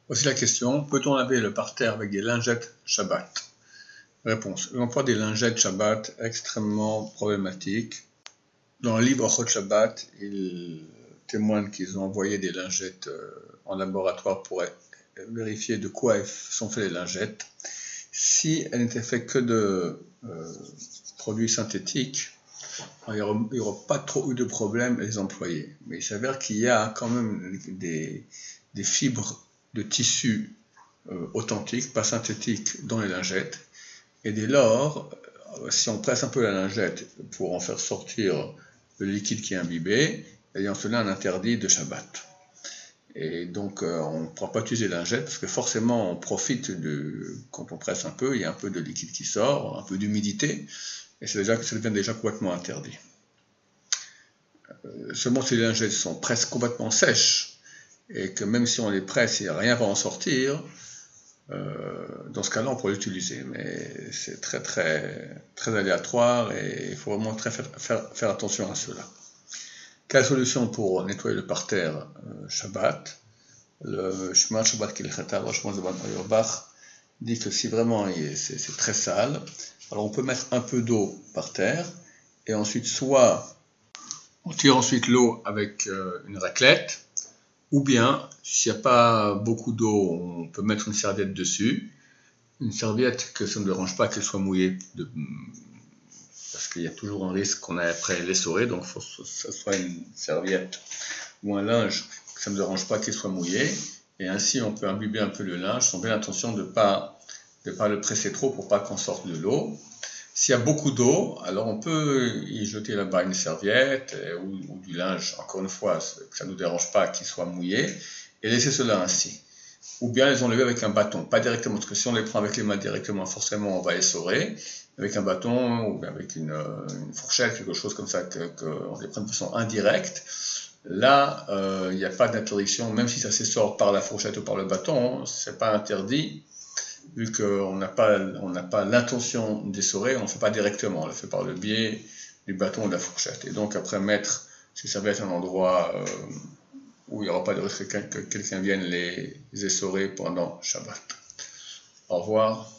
Voici la question, peut-on laver le parterre avec des lingettes Shabbat? Réponse, l'emploi des lingettes Shabbat est extrêmement problématique. Dans le livre Ochot Shabbat, ils témoignent qu'ils ont envoyé des lingettes en laboratoire pour vérifier de quoi sont faites les lingettes. Si elles n'étaient faites que de produits synthétiques, il n'y aura pas trop eu de problème à les employer. Mais il s'avère qu'il y a quand même des fibres de tissu authentiques, pas synthétiques, dans les lingettes. Et dès lors, si on presse un peu la lingette pour en faire sortir le liquide qui est imbibé, il y a en cela un interdit de Shabbat. Et donc on ne pourra pas utiliser la lingette parce que forcément on profite quand on presse un peu, il y a un peu de liquide qui sort, un peu d'humidité, et ça devient déjà complètement interdit. Seulement si les lingettes sont presque complètement sèches, et que même si on les presse, rien va en sortir, dans ce cas-là on pourrait l'utiliser, mais c'est très aléatoire et il faut vraiment faire attention à cela. Quelle solution pour nettoyer le parterre Shabbat? Le Shema Shabbat Kilchata, Rosh Mozaban Auerbach, dit que si vraiment c'est très sale, alors on peut mettre un peu d'eau par terre et ensuite soit on tire ensuite l'eau avec une raclette, ou bien s'il n'y a pas beaucoup d'eau, on peut mettre une serviette dessus, une serviette que ça ne dérange pas qu'elle soit mouillée, parce qu'il y a toujours un risque qu'on ait après l'essoré, donc il faut que ce soit une serviette ou un linge que ça ne dérange pas qu'il soit mouillé, et ainsi on peut imbiber un peu le linge, sans bien attention de ne pas le presser trop pour pas qu'on sorte de l'eau. S'il y a beaucoup d'eau, alors on peut y jeter là-bas une serviette ou du linge, encore une fois, que ça ne nous dérange pas qu'il soit mouillé, et laisser cela ainsi. Ou bien les enlever avec un bâton, pas directement, parce que si on les prend avec les mains directement, forcément on va essorer, avec un bâton ou avec une fourchette, quelque chose comme ça, qu'on les prenne de façon indirecte. Là, il n'y a pas d'interdiction, même si ça s'essore par la fourchette ou par le bâton, c'est pas interdit, vu qu'on n'a pas l'intention d'essorer, on ne le fait pas directement, on le fait par le biais du bâton ou de la fourchette. Et donc après mettre ces serviettes à un endroit où il n'y aura pas de risque que quelqu'un vienne les essorer pendant Shabbat. Au revoir.